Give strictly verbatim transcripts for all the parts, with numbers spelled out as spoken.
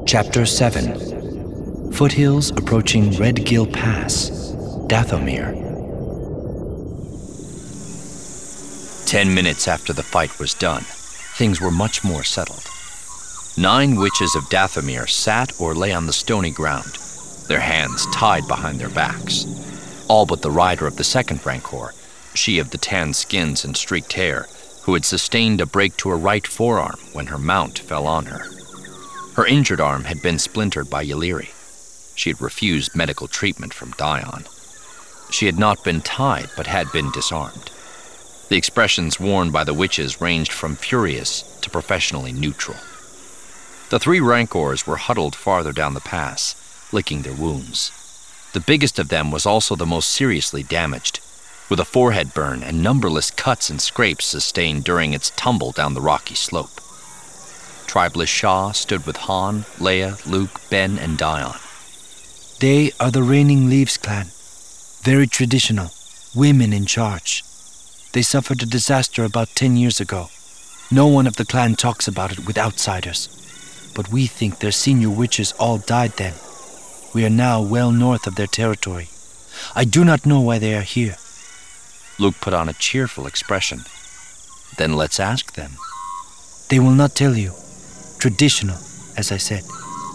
Chapter seven. Foothills approaching Red Gill Pass, Dathomir. Ten minutes after the fight was done, things were much more settled. Nine witches of Dathomir sat or lay on the stony ground, their hands tied behind their backs. All but the rider of the second Rancor, she of the tanned skins and streaked hair, who had sustained a break to her right forearm when her mount fell on her. Her injured arm had been splintered by Yeliri. She had refused medical treatment from Dion. She had not been tied, but had been disarmed. The expressions worn by the witches ranged from furious to professionally neutral. The three Rancors were huddled farther down the pass, licking their wounds. The biggest of them was also the most seriously damaged, with a forehead burn and numberless cuts and scrapes sustained during its tumble down the rocky slope. Tribeless Shah stood with Han, Leia, Luke, Ben, and Dion. They are the Reigning Leaves clan. Very traditional, women in charge. They suffered a disaster about ten years ago. No one of the clan talks about it with outsiders. But we think their senior witches all died then. We are now well north of their territory. I do not know why they are here. Luke put on a cheerful expression. Then let's ask them. They will not tell you. Traditional, as I said.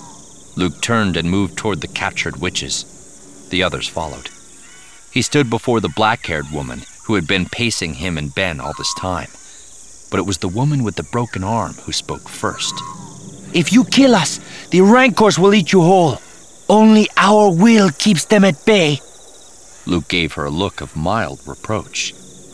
Luke turned and moved toward the captured witches. The others followed. He stood before the black-haired woman who had been pacing him and Ben all this time. But it was the woman with the broken arm who spoke first. If you kill us, the Rancors will eat you whole. Only our will keeps them at bay. Luke gave her a look of mild reproach.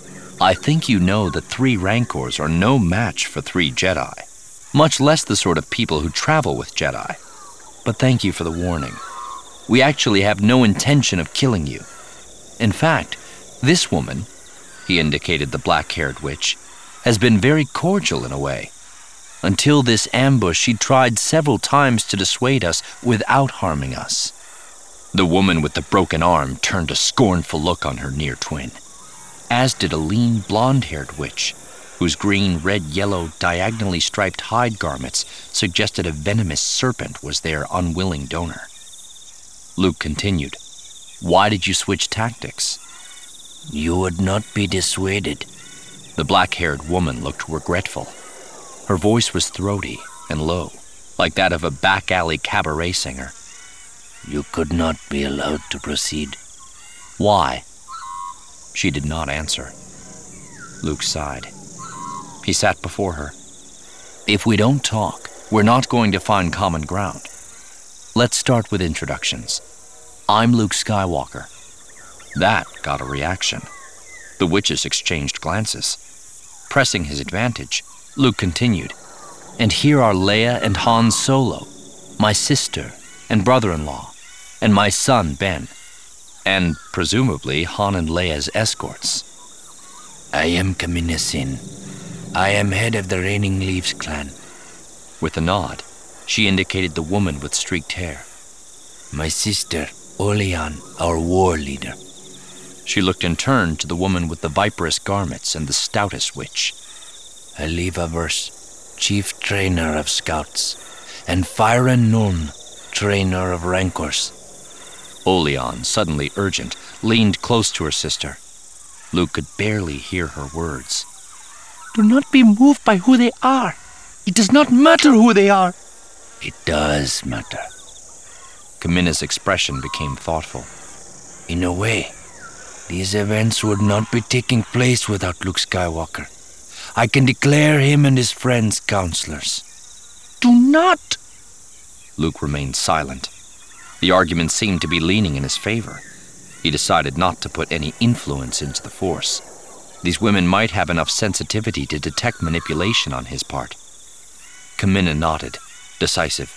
I think you know that three Rancors are no match for three Jedi, much less the sort of people who travel with Jedi. But thank you for the warning. We actually have no intention of killing you. In fact, this woman, he indicated the black-haired witch, has been very cordial in a way. Until this ambush, she tried several times to dissuade us without harming us. The woman with the broken arm turned a scornful look on her near twin, as did a lean, blonde-haired witch, whose green, red, yellow, diagonally striped hide garments suggested a venomous serpent was their unwilling donor. Luke continued, Why did you switch tactics? You would not be dissuaded. The black-haired woman looked regretful. Her voice was throaty and low, like that of a back-alley cabaret singer. You could not be allowed to proceed. Why? She did not answer. Luke sighed. He sat before her. If we don't talk, we're not going to find common ground. Let's start with introductions. I'm Luke Skywalker. That got a reaction. The witches exchanged glances. Pressing his advantage, Luke continued, And here are Leia and Han Solo, my sister and brother-in-law, and my son Ben, and presumably Han and Leia's escorts. I am Kamina Sin. I am head of the Reigning Leaves clan. With a nod, she indicated the woman with streaked hair. My sister, Olean, our war leader. She looked in turn to the woman with the viperous garments and the stoutest witch. Aliva Verse, chief trainer of scouts, and Fyra Nun, trainer of Rancors. Olean, suddenly urgent, leaned close to her sister. Luke could barely hear her words. Do not be moved by who they are. It does not matter who they are. It does matter. Kamina's expression became thoughtful. In a way, these events would not be taking place without Luke Skywalker. I can declare him and his friends counselors. Do not! Luke remained silent. The argument seemed to be leaning in his favor. He decided not to put any influence into the Force. These women might have enough sensitivity to detect manipulation on his part. Kamina nodded, decisive.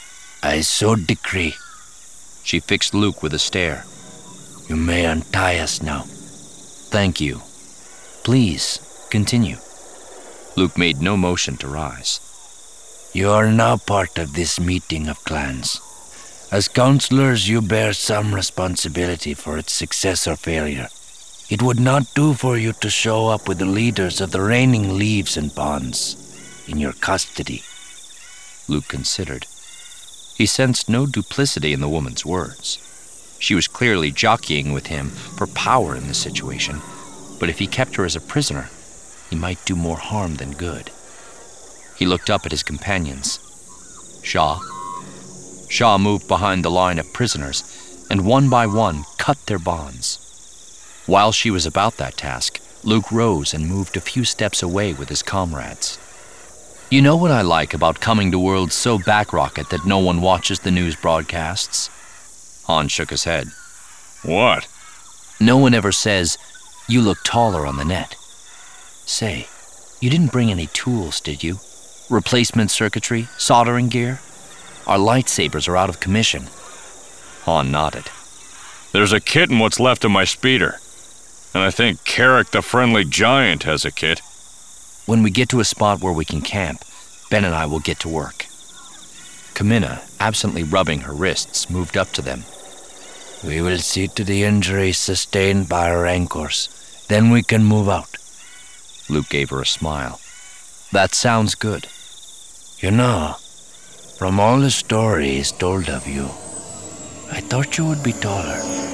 I so decree. She fixed Luke with a stare. You may untie us now. Thank you. Please, continue. Luke made no motion to rise. You are now part of this meeting of clans. As counselors, you bear some responsibility for its success or failure. It would not do for you to show up with the leaders of the Reigning Leaves and Bonds in your custody. Luke considered. He sensed no duplicity in the woman's words. She was clearly jockeying with him for power in this situation, but if he kept her as a prisoner, he might do more harm than good. He looked up at his companions. Shaw. Shaw moved behind the line of prisoners and one by one cut their bonds. While she was about that task, Luke rose and moved a few steps away with his comrades. You know what I like about coming to worlds so backrocket that no one watches the news broadcasts? Han shook his head. What? No one ever says, you look taller on the net. Say, you didn't bring any tools, did you? Replacement circuitry, soldering gear? Our lightsabers are out of commission. Han nodded. There's a kit in what's left of my speeder. And I think Carrick the Friendly Giant has a kit. When we get to a spot where we can camp, Ben and I will get to work. Kamina, absently rubbing her wrists, moved up to them. We will see to the injuries sustained by our anchors. Then we can move out. Luke gave her a smile. That sounds good. You know, from all the stories told of you, I thought you would be taller.